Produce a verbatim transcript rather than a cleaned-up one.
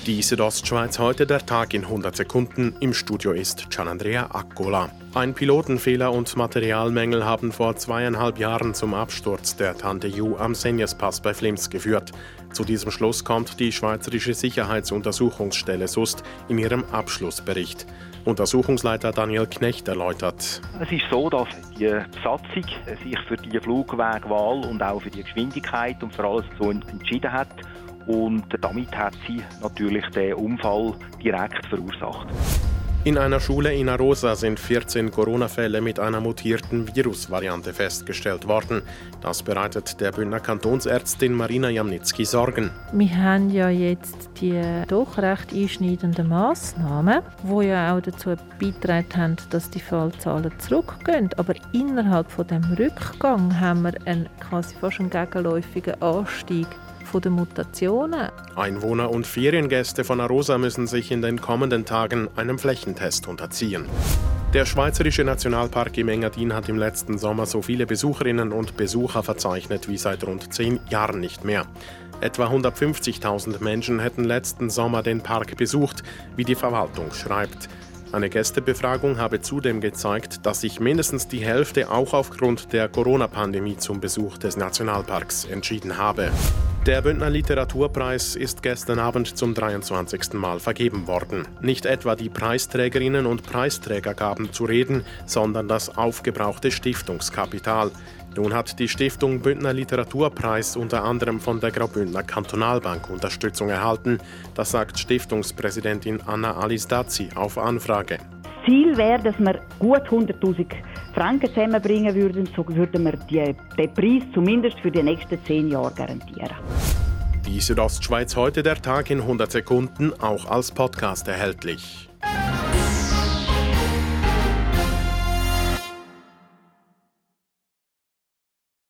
Die Südostschweiz heute, der Tag in hundert Sekunden. Im Studio ist Gianandrea Accola. Ein Pilotenfehler und Materialmängel haben vor zweieinhalb Jahren zum Absturz der Tante Ju am Senjespass bei Flims geführt. Zu diesem Schluss kommt die Schweizerische Sicherheitsuntersuchungsstelle S U S in ihrem Abschlussbericht. Untersuchungsleiter Daniel Knecht erläutert. Es ist so, dass die Besatzung sich für die Flugwegwahl und auch für die Geschwindigkeit und für alles so entschieden hat. Und damit hat sie natürlich den Unfall direkt verursacht. In einer Schule in Arosa sind vierzehn Corona-Fälle mit einer mutierten Virusvariante festgestellt worden. Das bereitet der Bündner Kantonsärztin Marina Jamnitzki Sorgen. Wir haben ja jetzt die doch recht einschneidenden Massnahmen, die ja auch dazu beigetragen haben, dass die Fallzahlen zurückgehen. Aber innerhalb von dem Rückgang haben wir einen quasi fast einen gegenläufigen Anstieg von den Mutationen. Einwohner und Feriengäste von Arosa müssen sich in den kommenden Tagen einem Flächentest unterziehen. Der Schweizerische Nationalpark im Engadin hat im letzten Sommer so viele Besucherinnen und Besucher verzeichnet wie seit rund zehn Jahren nicht mehr. Etwa hundertfünfzigtausend Menschen hätten letzten Sommer den Park besucht, wie die Verwaltung schreibt. Eine Gästebefragung habe zudem gezeigt, dass sich mindestens die Hälfte auch aufgrund der Corona-Pandemie zum Besuch des Nationalparks entschieden habe. Der Bündner Literaturpreis ist gestern Abend zum dreiundzwanzigsten Mal vergeben worden. Nicht etwa die Preisträgerinnen und Preisträger gaben zu reden, sondern das aufgebrauchte Stiftungskapital. Nun hat die Stiftung Bündner Literaturpreis unter anderem von der Graubündner Kantonalbank Unterstützung erhalten. Das sagt Stiftungspräsidentin Anna Alisdazi auf Anfrage. Ziel wäre, dass wir gut hunderttausend Franken zusammenbringen würden, so würden wir die, den Preis zumindest für die nächsten zehn Jahre garantieren. Die Südostschweiz heute, der Tag in hundert Sekunden, auch als Podcast erhältlich.